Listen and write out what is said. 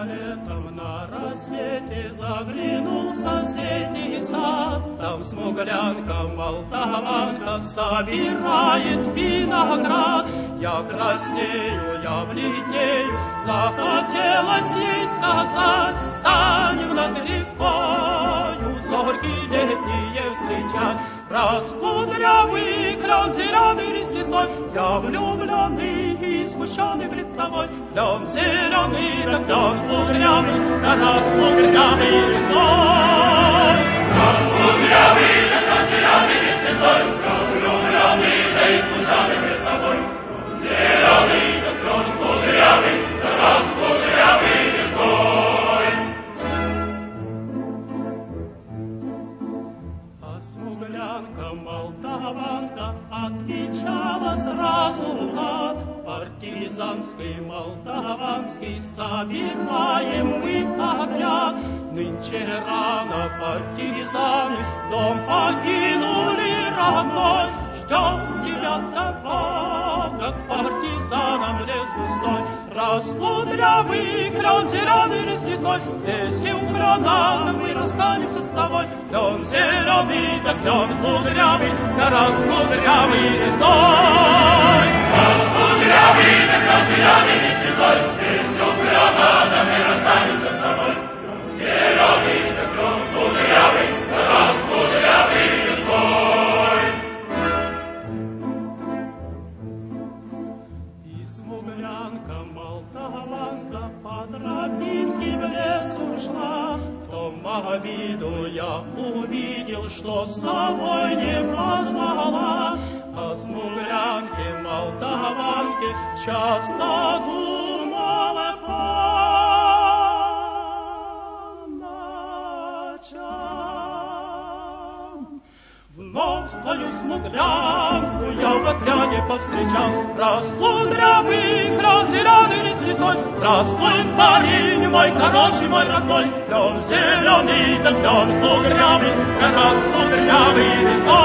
летом на рассвете заглянул в соседний сад. Там смуглянка, молдаванка собирает виноград. Я краснею, я бледнею, захотелось ей сказать: станем над рекою, зорьки летние встречать. Раскудрявый кран зеленый лист лесной, я влюбленный и смущенный пред тобой. Клен зеленый, да клен кудрявый, да раскудрявый лесной. Раскудрявый, да клен зеленый лист лесной, я влюбленный, да и смущенный пред тобой. Клен зеленый, да клен кудрявый, да раскудрявый лесной. Смуглянка, молдаванка отвечала сразу от партизанской, молдаванский собираем мы отряд. Нынче рано партизаны дом покинули родной. Ждем тебя добра, как партизанам лес густой. Раскудрявый клен зеленый лист лесной, здесь и у крана мы расстанемся с тобой. Клен зеленый, да клен кудрявый, да раскудрявый лесной. Раскудрявый, да клен зеленый лист лесной, здесь у крана мы расстанемся с тобой. Клен зеленый, да клен кудрявый, да раскудрявый лесной. Молдаванка по тропинке в лес ушла. В том обиду я увидел, что с собой не позвала. О смуглянке, молдаванке часто думала по ночам. Вновь свою смуглянку я в отряде повстречал. Раскудрявый клен зеленый лист лесной, здравствуй, парень мой хороший, мой родной. Клен зеленый, да клен кудрявый, да раскудрявый лесной.